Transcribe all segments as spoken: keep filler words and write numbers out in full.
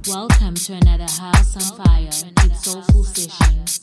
Welcome to another House on Fire with Soulful Sessions.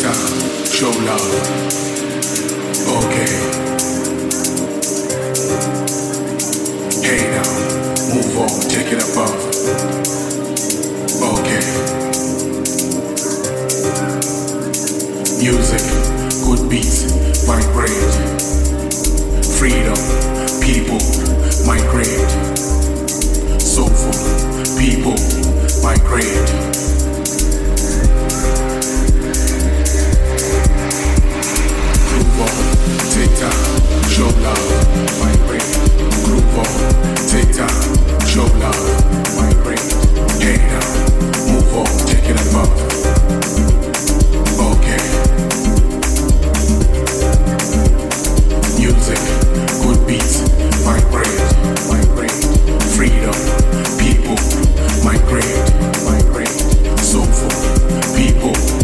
time, show love. Okay. Hey now, move on, take it above. Okay. Music, good beats, vibrate. Freedom, people, migrate. Soulful, people, migrate. Groove on, take time, show love, migrate. Groove on, take time, show love, migrate. Hey now, move on, take it above. Okay. Music, good beats, vibrate, migrate. Freedom, people, migrate, migrate. Soulful, people,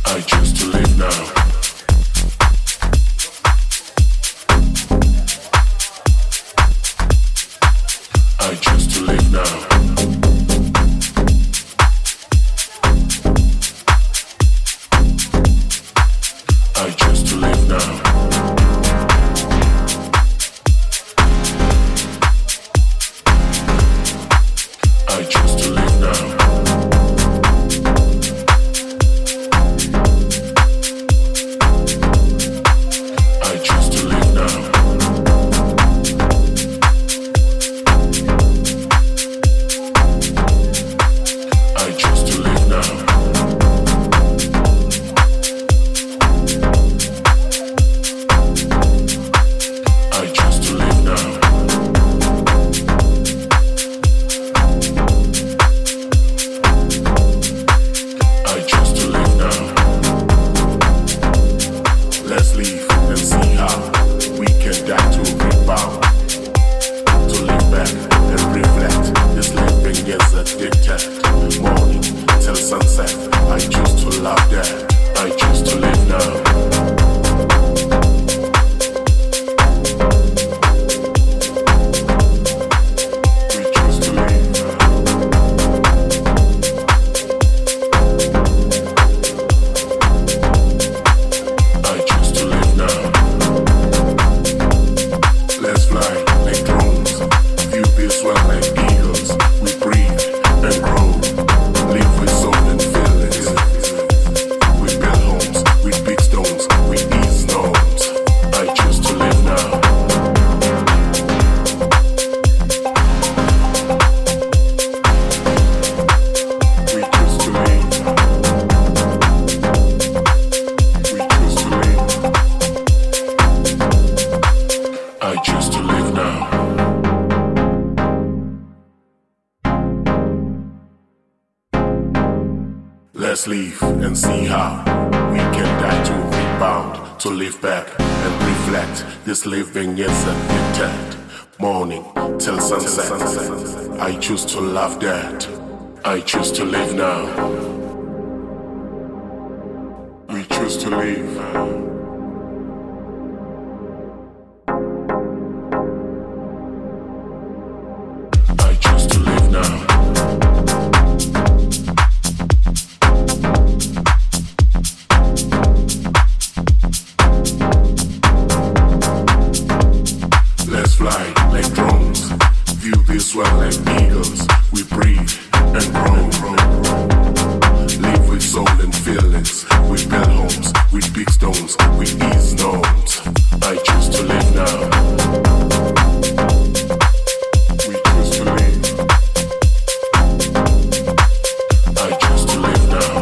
I choose to live now. I choose to live now. I choose to live now. I choose to live now. I choose to live now. I choose to live now. I choose to live now. I choose to live now. Let's leave and see how we can die to rebound, to live back and reflect. This living is a dictate. Morning till sunset. I choose to love that. I choose to live now. We choose to live now. I choose to live now. Let's fly like drones. View this well like eagles. We breathe and grow. Live with soul and feelings. We build homes with big stones. We ease norms. I choose to live now. We choose to live. We choose to live. I choose to live now. Let's leave and see how we can die to rebound, to live back and reflect. This living is a dictate. Morning till sunset. I choose to love that. I choose to live now. We choose to live. I choose to live now. Let's fly like drones. View this well like eagles. We breathe and grow. Live with soul and feelings. We build homes with big stones. We ease norms. I choose to live now. We choose to live. I choose to live now.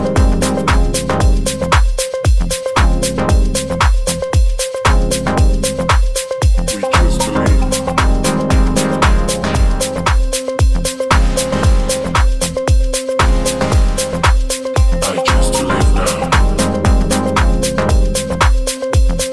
We choose to live. I choose to live now.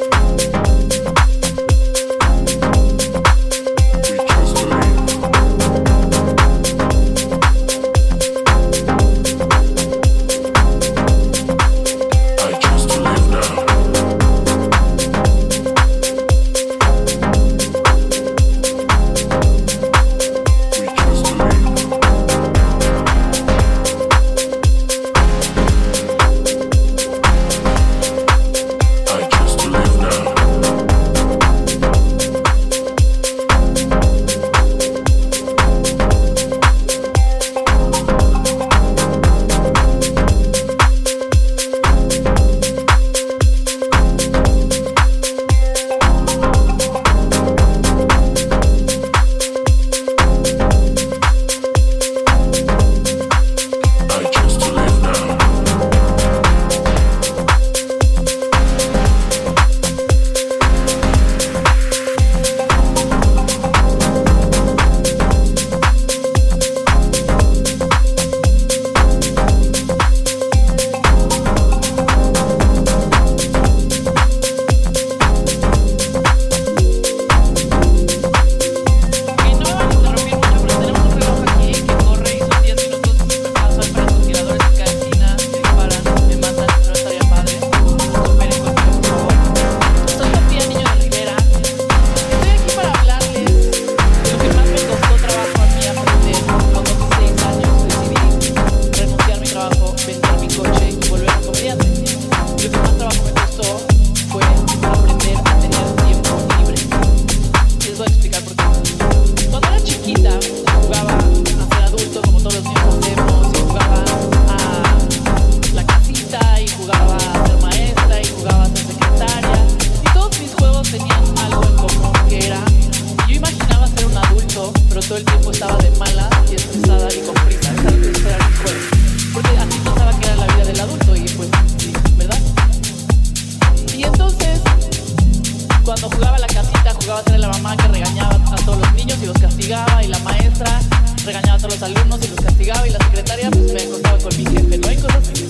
tocaba ser la mamá que regañaba a todos los niños y los castigaba, y la maestra regañaba a todos los alumnos y los castigaba, y la secretaria pues me acostaba con mi jefe, ¿no? Hay cosas así.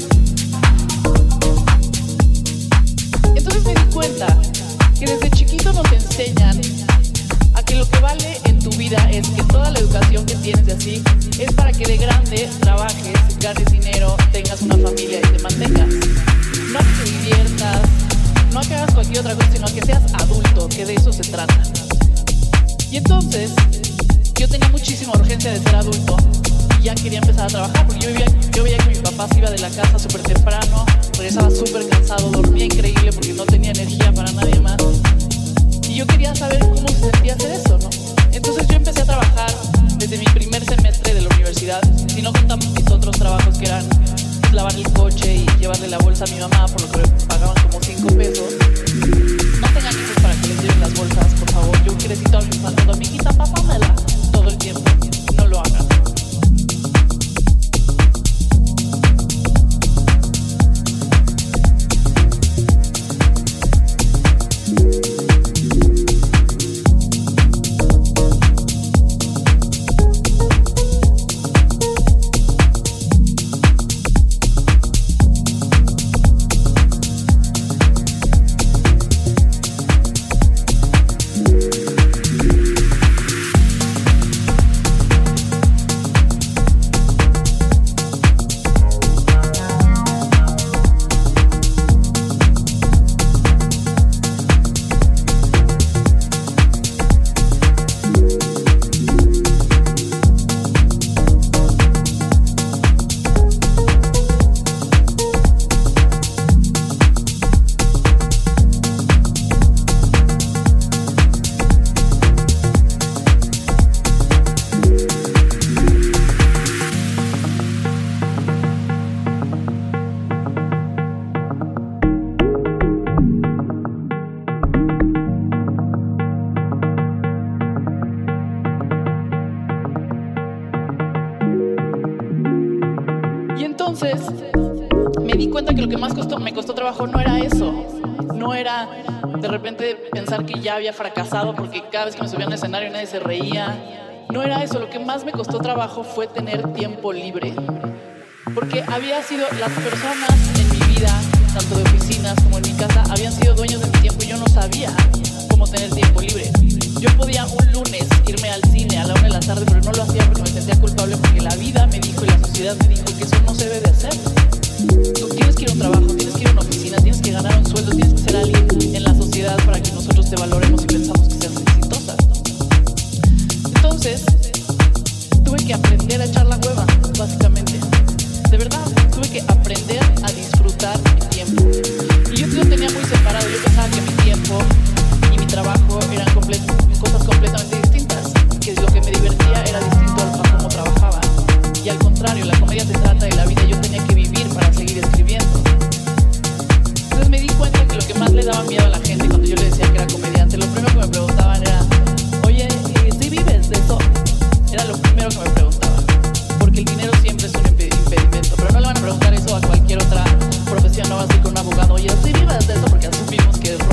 Entonces me di cuenta que desde chiquito nos enseñan a que lo que vale en tu vida es que toda la educación que tienes de así es para que de grande trabajes, ganes dinero, tengas una familia y te mantengas. No a que te diviertas, no a que hagas cualquier otra cosa, sino a que seas adulto, que de eso se trata. Y entonces yo tenía muchísima urgencia de ser adulto y ya quería empezar a trabajar, porque yo, vivía, yo veía que mi papá se iba de la casa súper temprano, regresaba súper cansado, dormía increíble porque no tenía energía para nadie más. Y yo quería saber cómo se sentía hacer eso, ¿no? Entonces yo empecé a trabajar desde mi primer semestre de la universidad, si no contamos mis otros trabajos que eran lavar el coche y llevarle la bolsa a mi mamá, por lo que me pagaban como cinco pesos. No tengan hijos para que les lleven las bolsas, por favor. Yo crecí toda mi infancia, amiguita, pápamela todo el tiempo. No lo hagan. Me di cuenta que lo que más costó, me costó trabajo no era eso. No era de repente pensar que ya había fracasado porque cada vez que me subía al escenario nadie se reía. No era eso. Lo que más me costó trabajo fue tener tiempo libre. Porque había sido las personas en mi vida, tanto de oficinas como en mi casa, habían sido dueños de mi tiempo y yo no sabía cómo tener tiempo libre. Yo podía un lunes irme al cine a la una de la tarde, pero no lo hacía porque me sentía culpable, porque la vida me dijo y la sociedad me dijo que eso no se debe de hacer. Tú tienes que ir a un trabajo, tienes que ir a una oficina, tienes que ganar un sueldo, tienes que ser alguien en la sociedad para que nosotros te valoremos y pensamos que seas exitosa. Entonces, tuve que aprender a echar la hueva, básicamente. De verdad, tuve que aprender a disfrutar mi tiempo. Y yo lo tenía muy separado. Yo pensaba que mi tiempo y mi trabajo eran complet- cosas completamente distintas, que lo que me divertía era distinto a cómo trabajaba. Y al contrario, la comedia se trata de la vida. Yo tenía que vivir para seguir escribiendo. Entonces me di cuenta que lo que más le daba miedo a la gente cuando yo le decía que era comediante, lo primero que me preguntaban era: oye, ¿sí vives de eso? Era lo primero que me preguntaban. Porque el dinero siempre es un impedimento. Pero no le van a preguntar eso a cualquier otra profesión. No vas a ir con un abogado: oye, ¿sí vives de eso? Porque asumimos que es